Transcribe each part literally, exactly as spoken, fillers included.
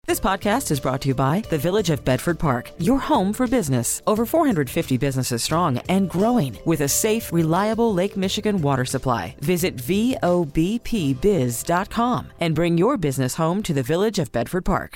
This podcast is brought to you by the Village of Bedford Park, your home for business. Over four hundred fifty businesses strong and growing with a safe, reliable Lake Michigan water supply. Visit V O B P biz dot com and bring your business home to the Village of Bedford Park.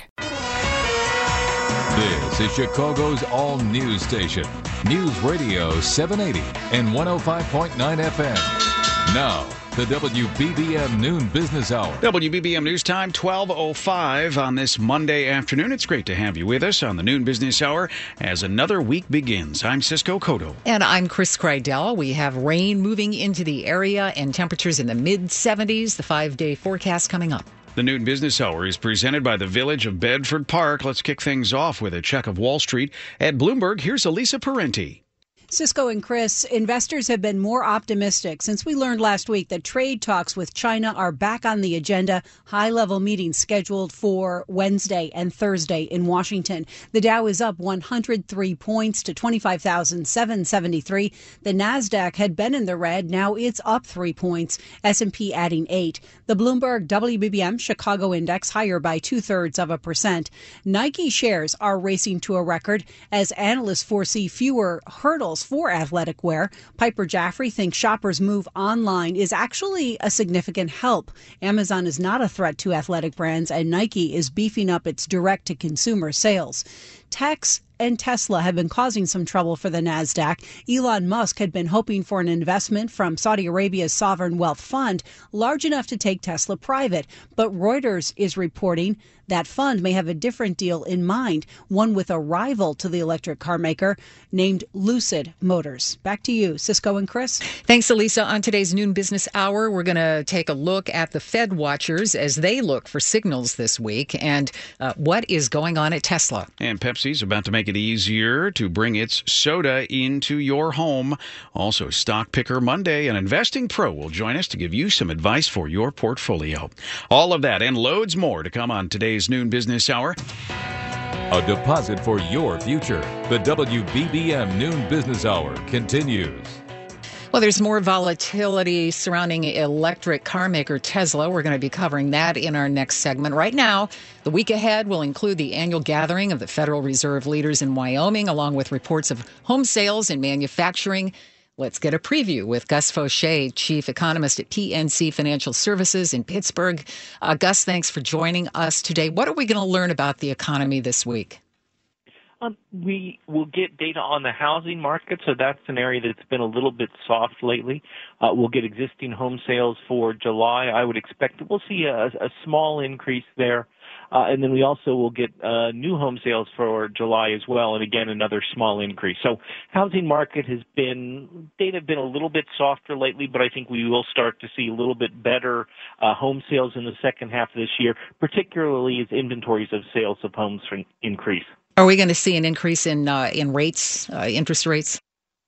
This is Chicago's all-news station, News Radio seven eighty and one oh five point nine F M. Now, the W B B M Noon Business Hour. W B B M News Time, twelve oh five on this Monday afternoon. It's great to have you with us on the Noon Business Hour as another week begins. I'm Cisco Cotto. And I'm Chris Kreidel. We have rain moving into the area and temperatures in the mid seventies. The five-day forecast coming up. The Noon Business Hour is presented by the Village of Bedford Park. Let's kick things off with a check of Wall Street. At Bloomberg, here's Elisa Parenti. Cisco and Chris, investors have been more optimistic since we learned last week that trade talks with China are back on the agenda. High-level meetings scheduled for Wednesday and Thursday in Washington. The Dow is up one hundred three points to twenty-five thousand seven hundred seventy-three. The Nasdaq had been in the red. Now it's up three points. S and P adding eight. The Bloomberg W B B M Chicago Index higher by two-thirds of a percent. Nike shares are racing to a record as analysts foresee fewer hurdles for athletic wear. Piper Jaffray thinks shoppers' move online is actually a significant help. Amazon is not a threat to athletic brands, and Nike is beefing up its direct-to-consumer sales. Techs and Tesla have been causing some trouble for the Nasdaq. Elon Musk had been hoping for an investment from Saudi Arabia's sovereign wealth fund large enough to take Tesla private. But Reuters is reporting that fund may have a different deal in mind, one with a rival to the electric car maker named Lucid Motors. Back to you, Cisco and Chris. Thanks, Elisa. On today's Noon Business Hour, we're going to take a look at the Fed watchers as they look for signals this week and uh, what is going on at Tesla. And Pepsi's about to make it easier to bring its soda into your home. Also, Stock Picker Monday, an investing pro will join us to give you some advice for your portfolio. All of that and loads more to come on today's Noon Business Hour. A deposit for your future. The W B B M Noon Business Hour continues. Well, there's more volatility surrounding electric car maker Tesla. We're going to be covering that in our next segment. Right now, the week ahead will include the annual gathering of the Federal Reserve leaders in Wyoming, along with reports of home sales and manufacturing. Let's get a preview with Gus Fauché, Chief Economist at P N C Financial Services in Pittsburgh. Uh, Gus, thanks for joining us today. What are we going to learn about the economy this week? Um, we will get data on the housing market, so that's an area that's been a little bit soft lately. Uh, we'll get existing home sales for July. I would expect that we'll see a, a small increase there. Uh, and then we also will get uh, new home sales for July as well, and again, another small increase. So housing market has been, data have been a little bit softer lately, but I think we will start to see a little bit better uh, home sales in the second half of this year, particularly as inventories of sales of homes increase. Are we going to see an increase in uh, in rates, uh, interest rates?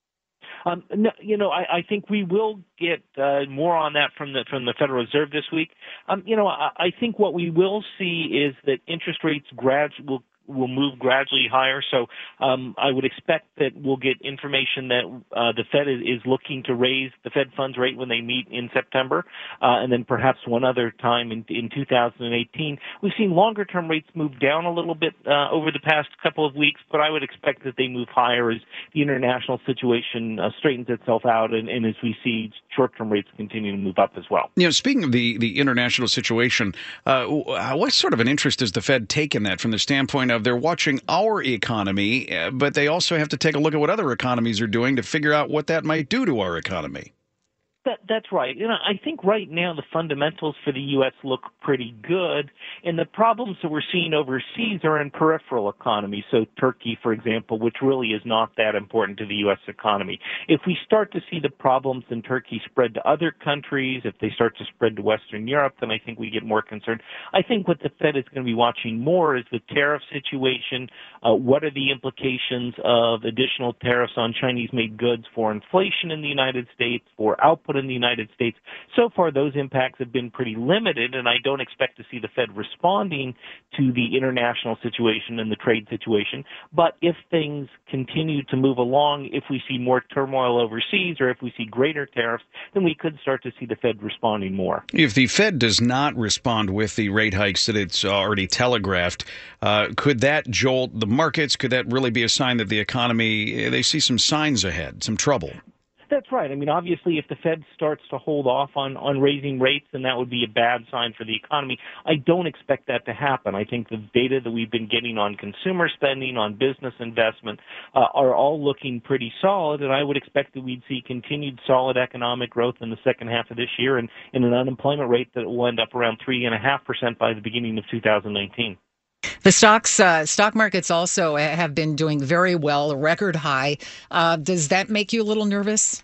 Um, no, you know, I, I think we will get uh, more on that from the from the Federal Reserve this week. Um, you know, I, I think what we will see is that interest rates grad will will move gradually higher. So um, I would expect that we'll get information that uh, the Fed is, is looking to raise the Fed funds rate when they meet in September, uh, and then perhaps one other time in, in two thousand eighteen. We've seen longer-term rates move down a little bit uh, over the past couple of weeks, but I would expect that they move higher as the international situation uh, straightens itself out and, and as we see short-term rates continue to move up as well. You know, speaking of the, the international situation, uh, what sort of an interest does the Fed take in that from the standpoint of they're watching our economy, but they also have to take a look at what other economies are doing to figure out what that might do to our economy? That, that's right. You know, I think right now the fundamentals for the U S look pretty good, and the problems that we're seeing overseas are in peripheral economies. So Turkey, for example, which really is not that important to the U S economy. If we start to see the problems in Turkey spread to other countries, if they start to spread to Western Europe, then I think we get more concerned. I think what the Fed is going to be watching more is the tariff situation. Uh, what are the implications of additional tariffs on Chinese-made goods for inflation in the United States, for output in the United States. So far, those impacts have been pretty limited, and I don't expect to see the Fed responding to the international situation and the trade situation. But if things continue to move along, if we see more turmoil overseas or if we see greater tariffs, then we could start to see the Fed responding more. If the Fed does not respond with the rate hikes that it's already telegraphed, uh, could that jolt the markets? Could that really be a sign that the economy, they see some signs ahead, some trouble? That's right. I mean, obviously, if the Fed starts to hold off on, on raising rates, then that would be a bad sign for the economy. I don't expect that to happen. I think the data that we've been getting on consumer spending, on business investment, uh, are all looking pretty solid, and I would expect that we'd see continued solid economic growth in the second half of this year and, and an unemployment rate that will end up around three point five percent by the beginning of two thousand nineteen. The stocks, uh, stock markets also have been doing very well, a record high. Uh, does that make you a little nervous?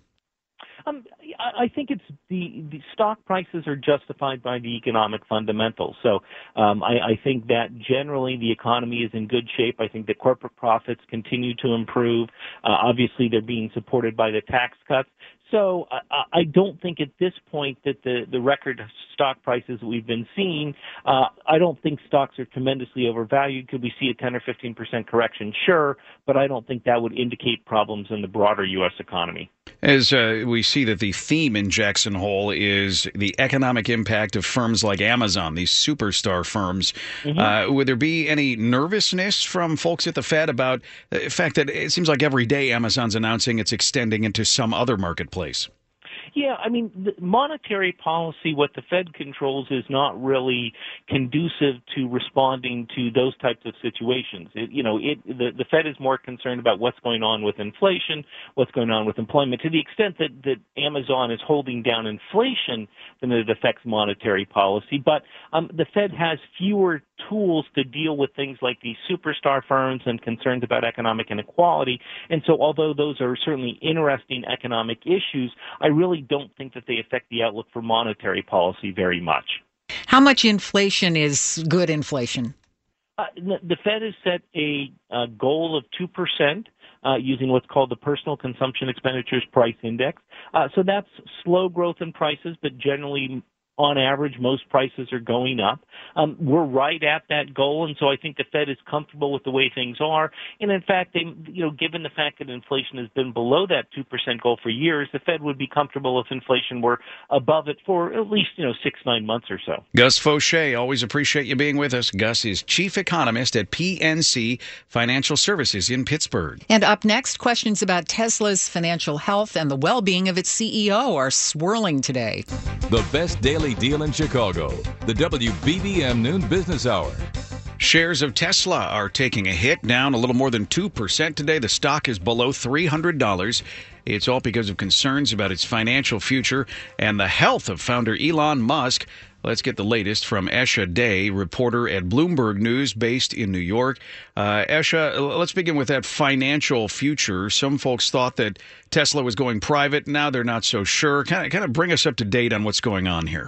Um, I think it's the, the stock prices are justified by the economic fundamentals. So um, I, I think that generally the economy is in good shape. I think that corporate profits continue to improve. Uh, obviously, they're being supported by the tax cuts. So I, I don't think at this point that the, the record stock prices that we've been seeing, uh, I don't think stocks are tremendously overvalued. Could we see a ten or fifteen percent correction? Sure, but I don't think that would indicate problems in the broader U S economy. As uh, we see that the theme in Jackson Hole is the economic impact of firms like Amazon, these superstar firms. Mm-hmm. Uh, would there be any nervousness from folks at the Fed about the fact that it seems like every day Amazon's announcing it's extending into some other marketplace? Yeah, I mean, the monetary policy, what the Fed controls, is not really conducive to responding to those types of situations. It, you know, it, the, the Fed is more concerned about what's going on with inflation, what's going on with employment. To the extent that, that Amazon is holding down inflation, then it affects monetary policy. But um, the Fed has fewer tools to deal with things like these superstar firms and concerns about economic inequality. And so although those are certainly interesting economic issues, I really don't think that they affect the outlook for monetary policy very much. How much inflation is good inflation? Uh, the, the Fed has set a, a goal of two percent. Uh, using what's called the Personal Consumption Expenditures Price Index. Uh, so that's slow growth in prices, but generally, on average, most prices are going up. Um, we're right at that goal, and so I think the Fed is comfortable with the way things are. And in fact, they, you know, given the fact that inflation has been below that two percent goal for years, the Fed would be comfortable if inflation were above it for at least, you know, six, nine months or so. Gus Faucher, always appreciate you being with us. Gus is chief economist at P N C Financial Services in Pittsburgh. And up next, questions about Tesla's financial health and the well-being of its C E O are swirling today. The best daily deal in Chicago, the W B B M Noon Business Hour. Shares of Tesla are taking a hit, down a little more than two percent today. The stock is below three hundred dollars. It's all because of concerns about its financial future and the health of founder Elon Musk. Let's get the latest from Esha Day, reporter at Bloomberg News based in New York. Uh, Esha, let's begin with that financial future. Some folks thought that Tesla was going private. Now they're not so sure. Kind of, kind of bring us up to date on what's going on here.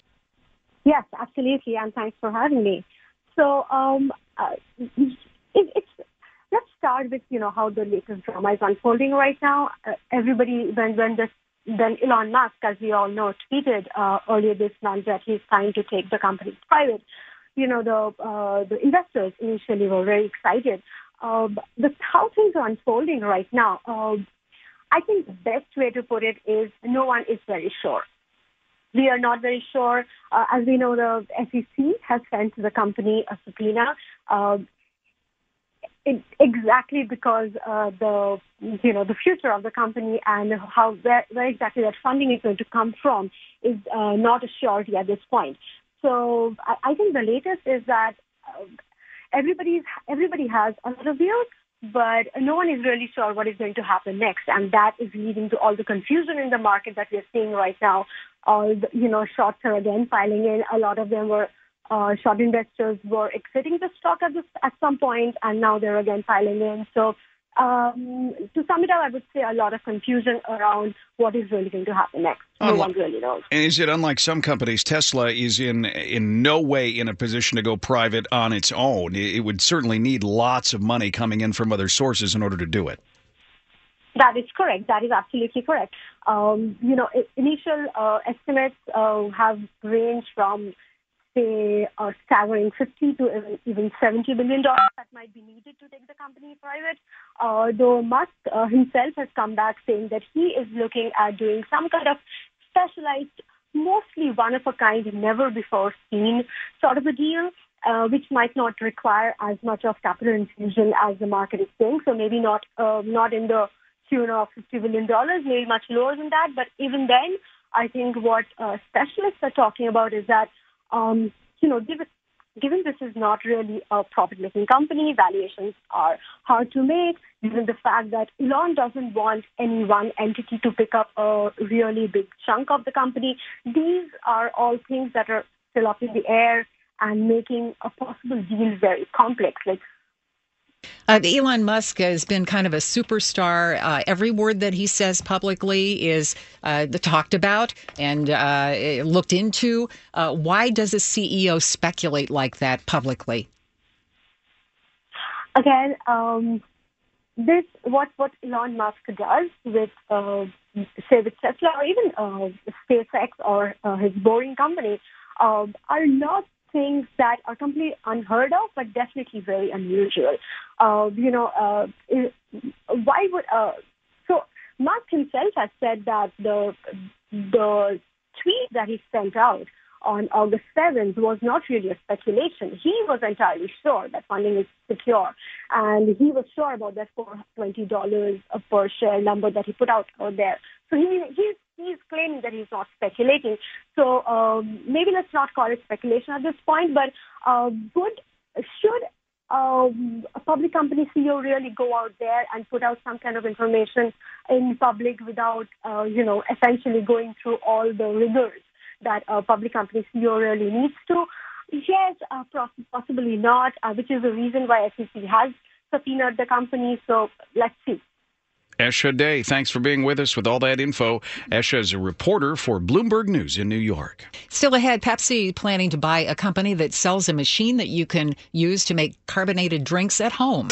Yes, absolutely, and thanks for having me. So um, uh, it, it's let's start with, you know, how the latest drama is unfolding right now. Uh, everybody, when when this Then Elon Musk, as we all know, tweeted uh, earlier this month that he's trying to take the company private. You know, the uh, the investors initially were very excited. Uh, the how things are unfolding right now, uh, I think the best way to put it is no one is very sure. We are not very sure. Uh, as we know, the S E C has sent the company a subpoena. Uh, It, exactly because uh, the you know the future of the company and how where, where exactly that funding is going to come from is uh, not assured at this point. So I, I think the latest is that uh, everybody's everybody has a lot of views, but no one is really sure what is going to happen next, and that is leading to all the confusion in the market that we are seeing right now. All the, you know shorts are again piling in. A lot of them were. Uh, short investors were exiting the stock at, this, at some point, and now they're again piling in. So um, to sum it up, I would say a lot of confusion around what is really going to happen next. No Unlike, one really knows. And is it unlike some companies, Tesla is in in no way in a position to go private on its own? It, it would certainly need lots of money coming in from other sources in order to do it. That is correct. That is absolutely correct. Um, you know, initial uh, estimates uh, have ranged from, say, a staggering fifty to even seventy billion dollars that might be needed to take the company private. Uh, though Musk uh, himself has come back saying that he is looking at doing some kind of specialized, mostly one-of-a-kind, never-before-seen sort of a deal, uh, which might not require as much of capital infusion as the market is saying. So maybe not uh, not in the tune of fifty billion dollars, maybe much lower than that. But even then, I think what uh, specialists are talking about is that, um, you know, given, given this is not really a profit-making company, valuations are hard to make, given the fact that Elon doesn't want any one entity to pick up a really big chunk of the company, these are all things that are still up in the air and making a possible deal very complex. Like, Uh, Elon Musk has been kind of a superstar. Uh, every word that he says publicly is uh, talked about and uh, looked into. Uh, why does a C E O speculate like that publicly? Again, um, this what what Elon Musk does with, uh, say, with Tesla or even uh, SpaceX or uh, his Boring company uh, are not things that are completely unheard of, but definitely very unusual. Uh, you know, uh, why would uh, so Musk himself has said that the the tweet that he sent out on August seventh was not really a speculation. He was entirely sure that funding is secure, and he was sure about that four hundred twenty dollars per share number that he put out out there. So he he's he's claiming that he's not speculating. So um, maybe let's not call it speculation at this point, but uh, would should um, a public company C E O really go out there and put out some kind of information in public without, uh, you know, essentially going through all the rigors that a public company C E O really needs to? Yes, uh, possibly not, uh, which is the reason why S E C has subpoenaed the company. So let's see. Esha Day, thanks for being with us with all that info. Esha is a reporter for Bloomberg News in New York. Still ahead, Pepsi planning to buy a company that sells a machine that you can use to make carbonated drinks at home.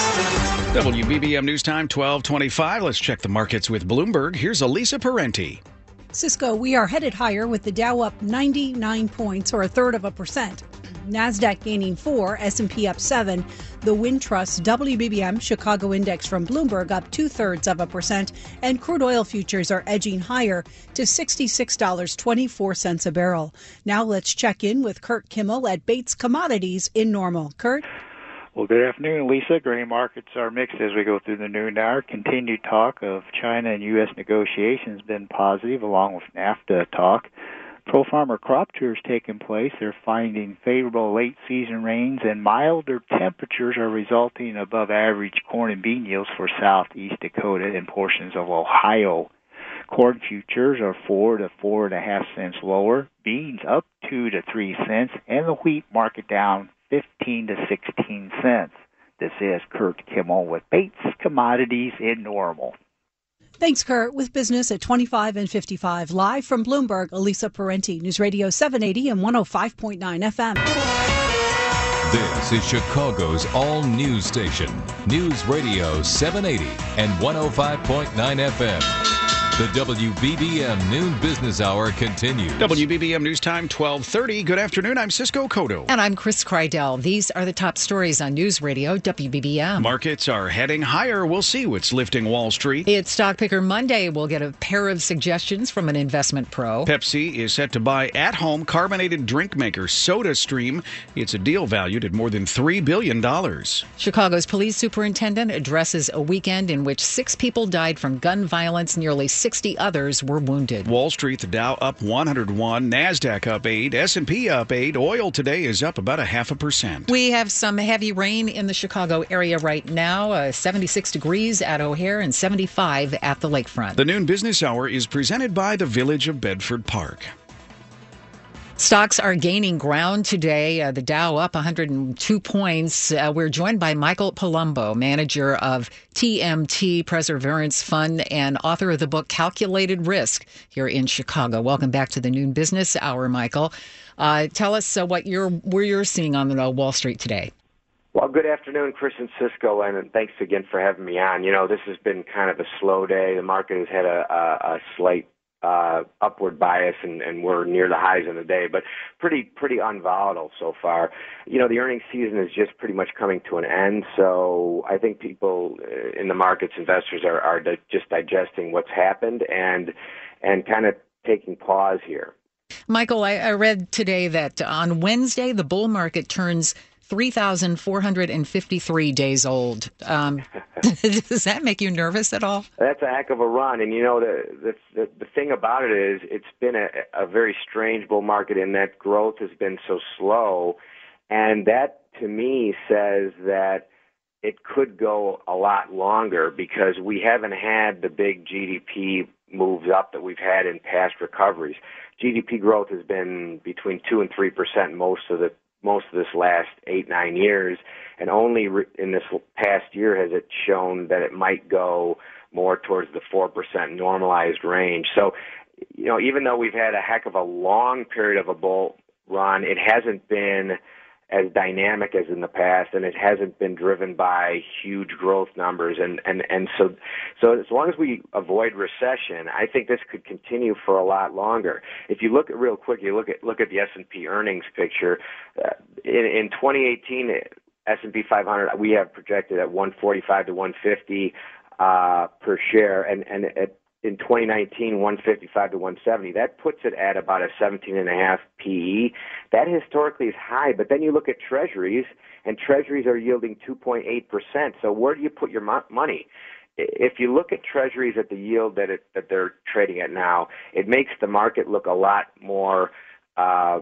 W B B M News Time, twelve twenty-five. Let's check the markets with Bloomberg. Here's Elisa Parenti. Cisco, we are headed higher with the Dow up ninety-nine points, or a third of a percent. NASDAQ gaining four, S and P up seven. The Wintrust W B B M Chicago Index from Bloomberg up two-thirds of a percent. And crude oil futures are edging higher to sixty-six dollars and twenty-four cents a barrel. Now let's check in with Kurt Kimmel at Bates Commodities in Normal. Kurt? Well, good afternoon, Lisa. Grain markets are mixed as we go through the noon hour. Continued talk of China and U S negotiations has been positive, along with NAFTA talk. Pro-farmer crop tours taking place. They're finding favorable late-season rains, and milder temperatures are resulting in above-average corn and bean yields for southeast Dakota and portions of Ohio. Corn futures are four to four and a half cents lower. Beans up two to three cents, and the wheat market down fifteen to sixteen cents. This is Kurt Kimmel with Bates Commodities in Normal. Thanks, Kurt. With business at twenty-five and fifty-five. Live from Bloomberg, Elisa Parenti, News Radio seven eighty and one oh five point nine F M. This is Chicago's all-news station, News Radio seven eighty and one oh five point nine F M. The W B B M Noon Business Hour continues. W B B M News Time, twelve thirty. Good afternoon. I'm Cisco Cotto. And I'm Chris Kreidel. These are the top stories on News Radio W B B M. Markets are heading higher. We'll see what's lifting Wall Street. It's Stock Picker Monday. We'll get a pair of suggestions from an investment pro. Pepsi is set to buy at-home carbonated drink maker SodaStream. It's a deal valued at more than three billion dollars. Chicago's police superintendent addresses a weekend in which six people died from gun violence. Nearly sixty others were wounded. Wall Street, the Dow up one hundred one, NASDAQ up eight, S and P up eight. Oil today is up about a half a percent. We have some heavy rain in the Chicago area right now. Uh, seventy-six degrees at O'Hare and seventy-five at the lakefront. The Noon Business Hour is presented by the Village of Bedford Park. Stocks are gaining ground today. Uh, the Dow up one hundred two points. Uh, we're joined by Michael Palumbo, manager of T M T Perseverance Fund and author of the book Calculated Risk here in Chicago. Welcome back to the Noon Business Hour, Michael. Uh, tell us uh, what you're where you're seeing on the uh, Wall Street today. Well, good afternoon, Chris and Cisco, and thanks again for having me on. You know, this has been kind of a slow day. The market has had a, a, a slight uh, upward bias, and, and we're near the highs in the day, but pretty pretty unvolatile so far. You know, the earnings season is just pretty much coming to an end, so I think people in the markets, investors, are, are just digesting what's happened and and kind of taking pause here. Michael, I, I read today that on Wednesday, the bull market turns three thousand four hundred fifty-three days old. Um, does that make you nervous at all? That's a heck of a run. And, you know, the the, the, the thing about it is it's been a, a very strange bull market in that growth has been so slow. And that, to me, says that it could go a lot longer because we haven't had the big G D P moves up that we've had in past recoveries. G D P growth has been between two and three percent most of the most of this last eight, nine years, and only re- in this past year has it shown that it might go more towards the four percent normalized range. So, you know, even though we've had a heck of a long period of a bull run, it hasn't been as dynamic as in the past, and it hasn't been driven by huge growth numbers. And, and, and so, so as long as we avoid recession, I think this could continue for a lot longer. If you look at real quick, you look at look at the S and P earnings picture. Uh, in, in twenty eighteen, S and P five hundred we have projected at one forty-five to one fifty uh, per share, and and at in twenty nineteen, one fifty-five to one seventy. That puts it at about a seventeen and a half P E. That historically is high, but then you look at treasuries, and treasuries are yielding two point eight percent. So where do you put your mo- money? If you look at treasuries at the yield that it, that they're trading at now, it makes the market look a lot more uh,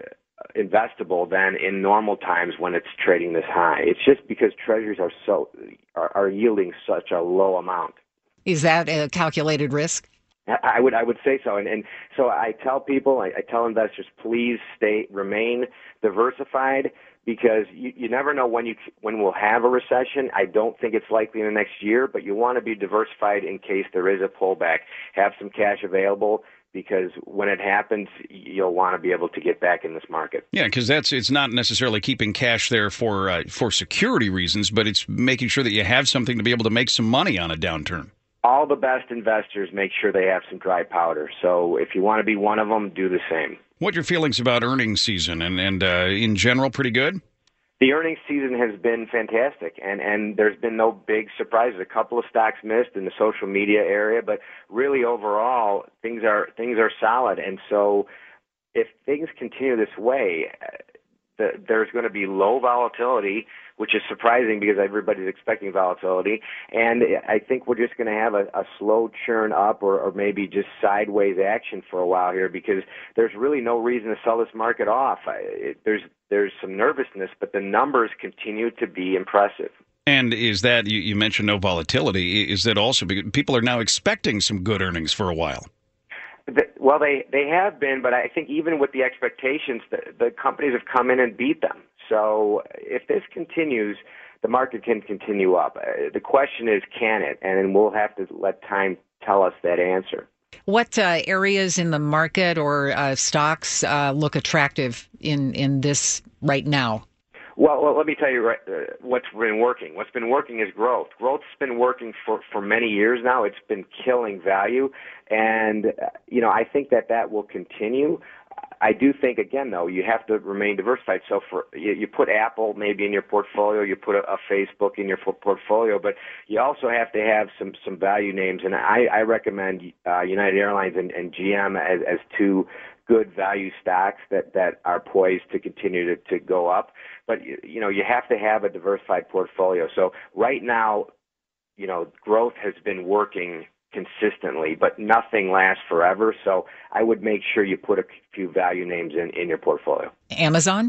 investable than in normal times when it's trading this high. It's just because treasuries are so are, are yielding such a low amount. Is that a calculated risk? I would I would say so, and and so I tell people, I, I tell investors, please stay remain diversified because you, you never know when you when we'll have a recession. I don't think it's likely in the next year, but you want to be diversified in case there is a pullback. Have some cash available, because when it happens, you'll want to be able to get back in this market. Yeah, because that's it's not necessarily keeping cash there for uh, for security reasons, but it's making sure that you have something to be able to make some money on a downturn. All the best investors make sure they have some dry powder. So if you want to be one of them, do the same. What are your feelings about earnings season and, and uh, in general, pretty good? The earnings season has been fantastic, and, and there's been no big surprises. A couple of stocks missed in the social media area, but really overall, things are things are solid. And so if things continue this way, the, there's going to be low volatility, which is surprising because everybody's expecting volatility. And I think we're just going to have a, a slow churn up or, or maybe just sideways action for a while here because there's really no reason to sell this market off. I, it, there's there's some nervousness, but the numbers continue to be impressive. And is that, you, you mentioned no volatility, is that also because people are now expecting some good earnings for a while? Well, they, they have been, but I think even with the expectations, the, the companies have come in and beat them. So if this continues, the market can continue up. Uh, the question is, can it? And we'll have to let time tell us that answer. What uh, areas in the market or uh, stocks uh, look attractive in, in this right now? Well, well, let me tell you right, uh, what's been working. What's been working is growth. Growth's been working for, for many years now. It's been killing value. And, uh, you know, I think that that will continue. I do think, again, though, you have to remain diversified. So for you, you put Apple maybe in your portfolio, you put a, a Facebook in your portfolio, but you also have to have some, some value names. And I, I recommend uh, United Airlines and, and G M as, as two good value stocks that, that are poised to continue to, to go up. But, you know, you have to have a diversified portfolio. So right now, you know, growth has been working consistently, but nothing lasts forever. So I would make sure you put a few value names in, in your portfolio. Amazon?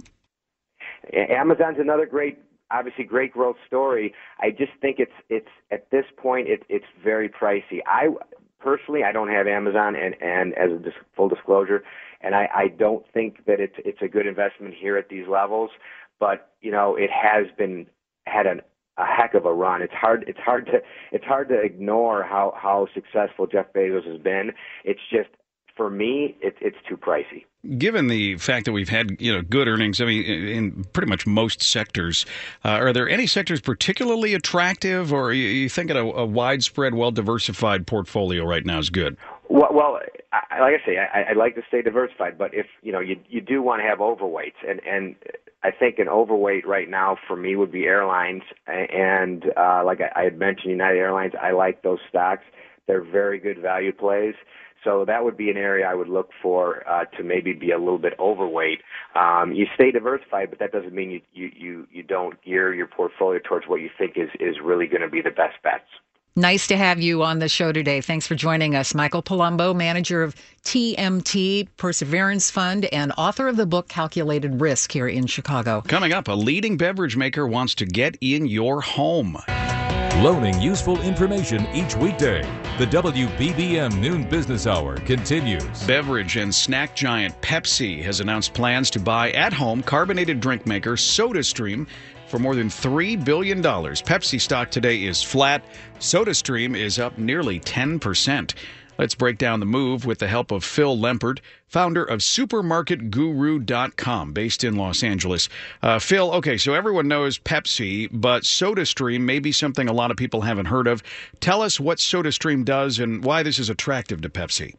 Amazon's another great, obviously great growth story. I just think it's, it's at this point, it, it's very pricey. I personally, I don't have Amazon, and, and as a dis- full disclosure, and I, I don't think that it's, it's a good investment here at these levels, but, you know, it has been, had an a heck of a run. It's hard. It's hard to. It's hard to ignore how how successful Jeff Bezos has been. It's just for me, it, it's too pricey. Given the fact that we've had, you know, good earnings, I mean, in pretty much most sectors, uh, are there any sectors particularly attractive, or are you, you thinking a, a widespread, well-diversified portfolio right now is good? Well, well I, like I say, I, I like to stay diversified, but if you know, you you do want to have overweights, and and I think an overweight right now for me would be airlines, and uh, like I, I had mentioned, United Airlines. I like those stocks; they're very good value plays. So that would be an area I would look for uh, to maybe be a little bit overweight. Um, you stay diversified, but that doesn't mean you, you, you, you don't gear your portfolio towards what you think is, is really going to be the best bets. Nice to have you on the show today. Thanks for joining us. Michael Palumbo, manager of T M T Perseverance Fund and author of the book Calculated Risk here in Chicago. Coming up, a leading beverage maker wants to get in your home. Loaning useful information each weekday. The W B B M Noon Business Hour continues. Beverage and snack giant Pepsi has announced plans to buy at-home carbonated drink maker SodaStream for more than three billion dollars. Pepsi stock today is flat. SodaStream is up nearly ten percent. Let's break down the move with the help of Phil Lempert, founder of supermarket guru dot com, based in Los Angeles. Uh, Phil, okay, so everyone knows Pepsi, but SodaStream may be something a lot of people haven't heard of. Tell us what SodaStream does and why this is attractive to Pepsi.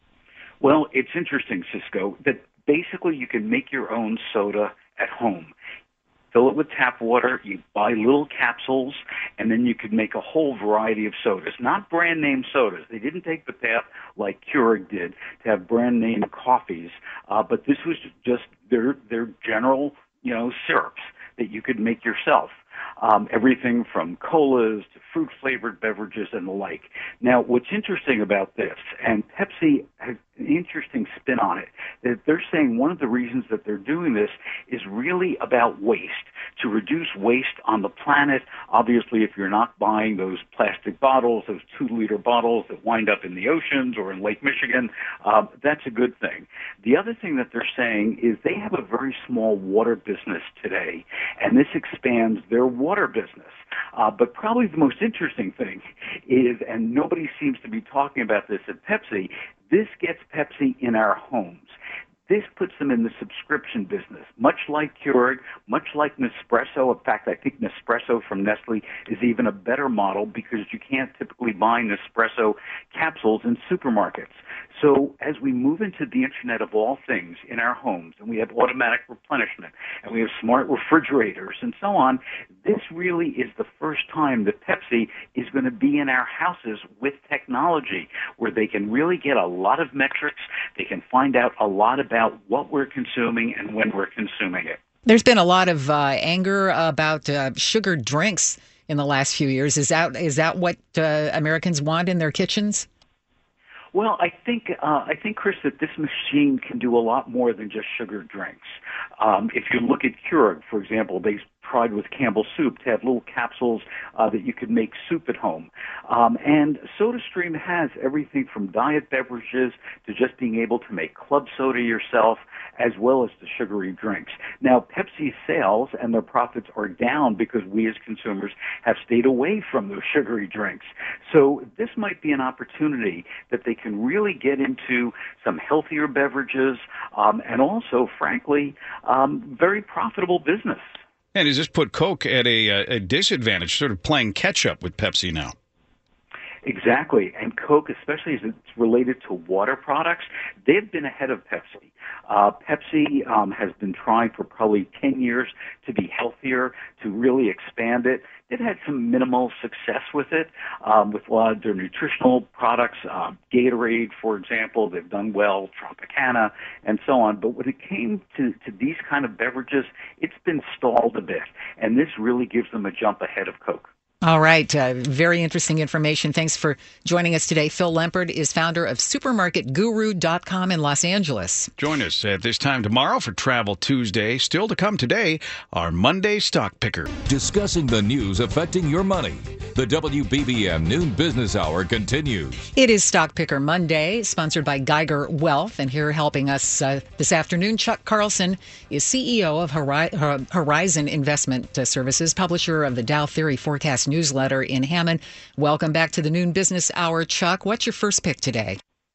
Well, it's interesting, Cisco, that basically you can make your own soda at home. Fill it with tap water, you buy little capsules, and then you could make a whole variety of sodas. Not brand name sodas. They didn't take the path like Keurig did to have brand name coffees, uh, but this was just their their general, you know, syrups that you could make yourself. Um, everything from colas to fruit-flavored beverages and the like. Now, what's interesting about this, and Pepsi has an interesting spin on it, that they're saying one of the reasons that they're doing this is really about waste, to reduce waste on the planet. Obviously, if you're not buying those plastic bottles, those two-liter bottles that wind up in the oceans or in Lake Michigan, um, that's a good thing. The other thing that they're saying is they have a very small water business today, and this expands their water business. Uh, but probably the most interesting thing is, and nobody seems to be talking about this at Pepsi, this gets Pepsi in our homes. This puts them in the subscription business, much like Keurig, much like Nespresso. In fact, I think Nespresso from Nestle is even a better model because you can't typically buy Nespresso capsules in supermarkets. So as we move into the Internet of all things in our homes, and we have automatic replenishment, and we have smart refrigerators and so on, this really is the first time that Pepsi is going to be in our houses with technology where they can really get a lot of metrics. They can find out a lot about what we're consuming and when we're consuming it. There's been a lot of uh, anger about uh, sugared drinks in the last few years. Is that is that what uh, Americans want in their kitchens? Well, I think uh, I think, Chris, that this machine can do a lot more than just sugar drinks. Um, if you look at Keurig, for example, they tried with Campbell Soup to have little capsules uh, that you could make soup at home. Um, and SodaStream has everything from diet beverages to just being able to make club soda yourself, as well as the sugary drinks. Now, Pepsi's sales and their profits are down because we as consumers have stayed away from those sugary drinks. So this might be an opportunity that they can really get into some healthier beverages um, and also, frankly, um, very profitable business. And does this put Coke at a, a disadvantage, sort of playing catch-up with Pepsi now? Exactly. And Coke, especially as it's related to water products, they've been ahead of Pepsi. Uh, Pepsi um, has been trying for probably ten years to be healthier, to really expand it. They've had some minimal success with it, um, with a lot of their nutritional products. Uh, Gatorade, for example, they've done well, Tropicana, and so on. But when it came to, to these kind of beverages, it's been stalled a bit. And this really gives them a jump ahead of Coke. All right. Uh, very interesting information. Thanks for joining us today. Phil Lempert is founder of supermarket guru dot com in Los Angeles. Join us at this time tomorrow for Travel Tuesday. Still to come today, our Monday Stock Picker. Discussing the news affecting your money. The W B B M Noon Business Hour continues. It is Stock Picker Monday, sponsored by Geiger Wealth. And here helping us uh, this afternoon, Chuck Carlson is C E O of Horizon Investment Services, publisher of the Dow Theory Forecast newsletter in Hammond. Welcome back to the Noon Business Hour, Chuck. What's your first pick today?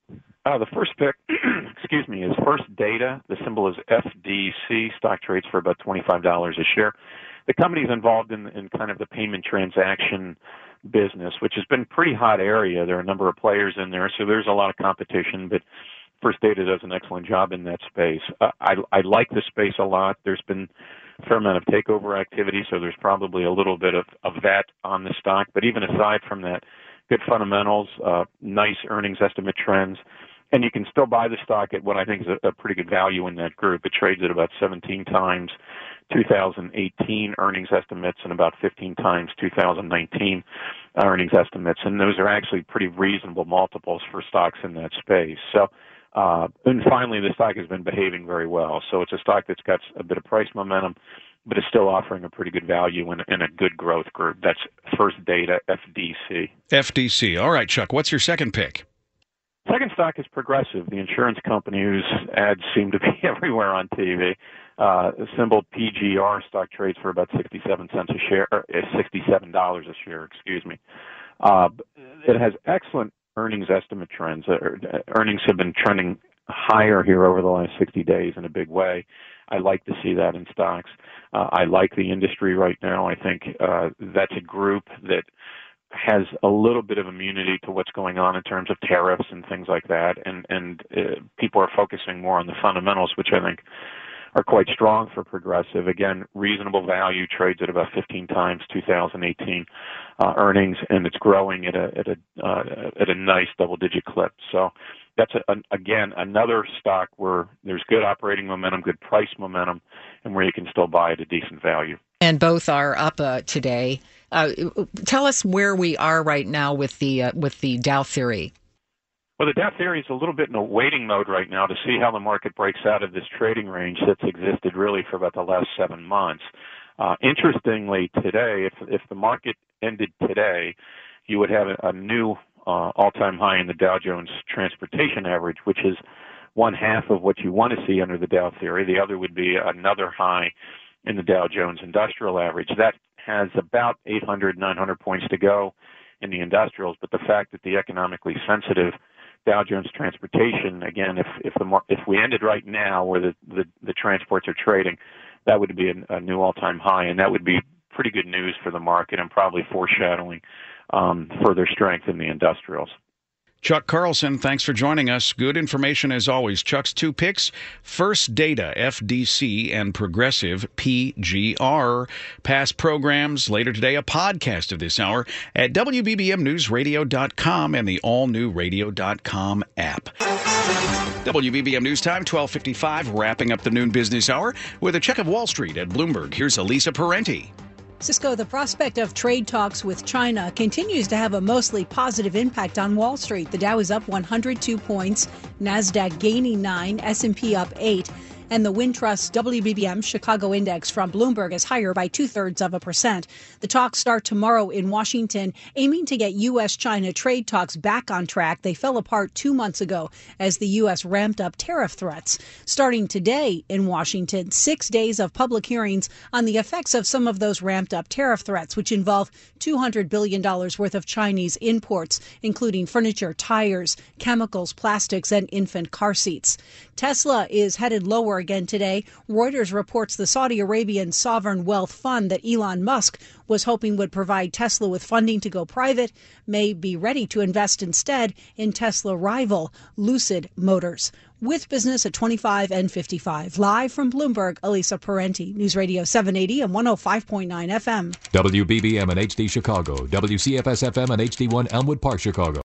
Uh, the first pick, excuse me, is First Data. The symbol is F D C. Stock trades for about twenty-five dollars a share. The company is involved in, in kind of the payment transaction business, which has been a pretty hot area. There are a number of players in there, so there's a lot of competition, but First Data does an excellent job in that space. Uh, I, I like the space a lot. There's been a fair amount of takeover activity, so there's probably a little bit of, of that on the stock. But even aside from that, good fundamentals, uh, nice earnings estimate trends, and you can still buy the stock at what I think is a, a pretty good value in that group. It trades at about seventeen times two thousand eighteen earnings estimates and about fifteen times two thousand nineteen earnings estimates, and those are actually pretty reasonable multiples for stocks in that space. So, uh, and finally, the stock has been behaving very well. So it's a stock that's got a bit of price momentum, but is still offering a pretty good value in, in a good growth group. That's First Data, F D C. F D C. All right, Chuck, what's your second pick? Second stock is Progressive, the insurance company whose ads seem to be everywhere on T V. Uh, symbol P G R. Stock trades for about sixty-seven cents a share, or sixty-seven dollars a share, excuse me. Uh, it has excellent earnings estimate trends. Uh, earnings have been trending higher here over the last sixty days in a big way. I like to see that in stocks. Uh, I like the industry right now. I think uh, that's a group that has a little bit of immunity to what's going on in terms of tariffs and things like that, and and uh, people are focusing more on the fundamentals, which I think are quite strong for Progressive. Again, reasonable value, trades at about fifteen times two thousand eighteen uh, earnings, and it's growing at a at a uh, at a nice double-digit clip. So that's a, an, again another stock where there's good operating momentum, good price momentum, and where you can still buy at a decent value. And both are up uh, today. Uh, tell us where we are right now with the uh, with the Dow theory. Well, the Dow theory is a little bit in a waiting mode right now to see how the market breaks out of this trading range that's existed really for about the last seven months. Uh, interestingly, today, if if the market ended today, you would have a, a new uh, all-time high in the Dow Jones Transportation Average, which is one half of what you want to see under the Dow theory. The other would be another high in the Dow Jones Industrial Average. That has about eight hundred, nine hundred points to go in the industrials, but the fact that the economically sensitive Dow Jones Transportation, again, if if the if we ended right now where the, the, the transports are trading, that would be a, a new all-time high, and that would be pretty good news for the market and probably foreshadowing um, further strength in the industrials. Chuck Carlson, thanks for joining us. Good information as always. Chuck's two picks, First Data, F D C, and Progressive, P G R. Past programs, later today, a podcast of this hour at W B B M news radio dot com and the all new radio dot com app. W B B M News Time, twelve fifty-five, wrapping up the noon business hour with a check of Wall Street at Bloomberg. Here's Elisa Parenti. Cisco, the prospect of trade talks with China continues to have a mostly positive impact on Wall Street. The Dow is up one hundred two points, NASDAQ gaining nine, S and P up eight. And the Wintrust W B B M Chicago Index from Bloomberg is higher by two-thirds of a percent. The talks start tomorrow in Washington, aiming to get U S China trade talks back on track. They fell apart two months ago as the U S ramped up tariff threats. Starting today in Washington, six days of public hearings on the effects of some of those ramped up tariff threats, which involve two hundred billion dollars worth of Chinese imports, including furniture, tires, chemicals, plastics, and infant car seats. Tesla is headed lower again today. Reuters reports the Saudi Arabian sovereign wealth fund that Elon Musk was hoping would provide Tesla with funding to go private may be ready to invest instead in Tesla rival Lucid Motors. With business at twenty-five and fifty-five. Live from Bloomberg, Elisa Parenti, News Radio seven eighty and one oh five point nine F M. W B B M and H D Chicago, W C F S F M and H D one Elmwood Park, Chicago.